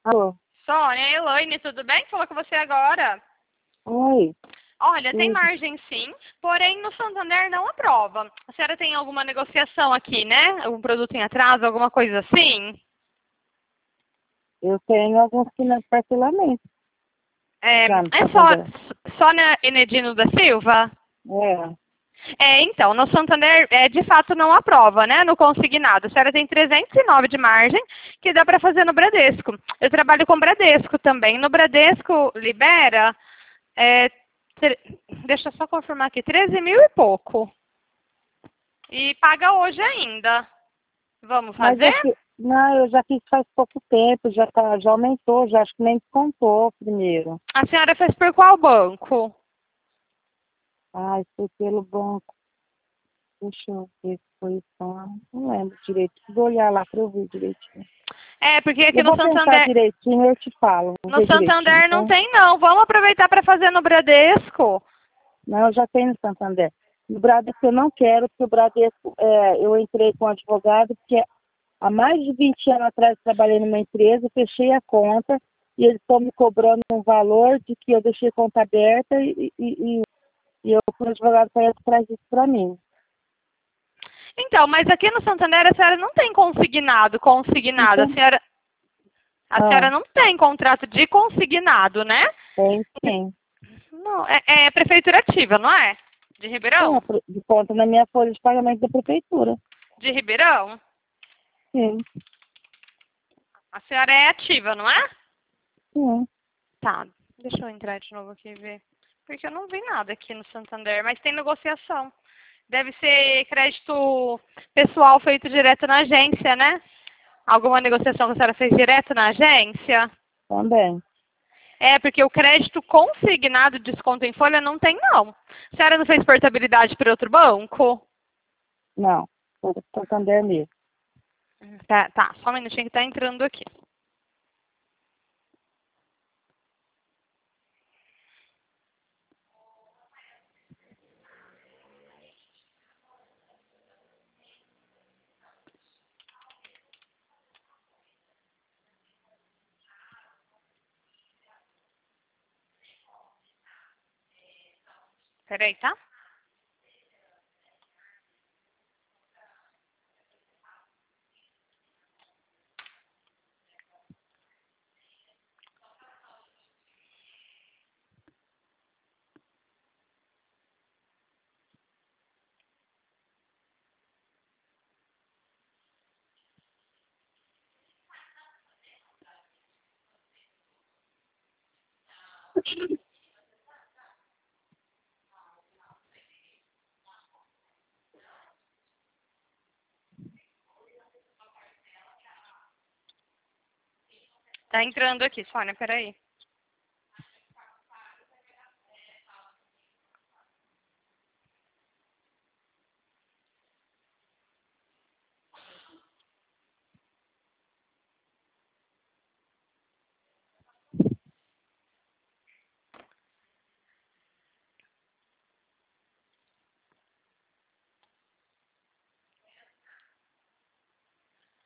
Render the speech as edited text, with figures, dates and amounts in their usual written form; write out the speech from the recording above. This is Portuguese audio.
Alô? Sônia, Elaine, tudo bem? Falou com você agora. Oi. Olha, tem Tudo. margem sim, porém no Santander não aprova. A senhora tem alguma negociação aqui, né? Algum produto em atraso, alguma coisa assim? Eu tenho alguns parcelamentos já no É Santander. Sônia Enedino da Silva? É. Então, no Santander, de fato não aprova, né? No consignado. A senhora tem 309 de margem, que dá para fazer no Bradesco. Eu trabalho com Bradesco também. No Bradesco, libera, é, deixa eu só confirmar aqui, 13 mil e pouco. E paga hoje ainda. Vamos Mas fazer? não, eu já fiz faz pouco tempo, já aumentou, já acho que nem descontou primeiro. A senhora fez por qual banco? Ai, foi pelo banco. Deixa eu ver se foi só. Não lembro direito. Preciso olhar lá para eu ver direitinho. Porque aqui Eu no vou pensar Santander, direitinho e eu te falo. Vou no ver direitinho, Santander não tá? tem não. Vamos aproveitar para fazer no Bradesco. Não, eu já tenho no Santander. No Bradesco eu não quero, porque o Bradesco, eu entrei com um advogado, porque há mais de 20 anos atrás eu trabalhei numa empresa, fechei a conta e eles estão me cobrando um valor de que eu deixei a conta aberta e eu fui advogado para ir atrás disso para mim. Então, mas aqui no Santander a senhora não tem consignado. Então, A senhora não tem contrato de consignado, né? tem. Não, é prefeitura ativa, não é? De Tem Ribeirão? de conta na minha folha de pagamento da prefeitura. De Ribeirão? Sim, A senhora é ativa, não é? sim. Tá, deixa eu entrar de novo aqui e ver. Porque eu não vi nada aqui no Santander, mas tem negociação. Deve ser crédito pessoal feito direto na agência, né? Alguma negociação que a senhora fez direto na agência? Também. Porque o crédito consignado de desconto em folha não tem, não. A senhora não fez portabilidade para outro banco? Não, foi do Santander mesmo. Tá, só um minutinho que tá entrando aqui. Peraí, tá? Tá entrando aqui, Sônia, peraí.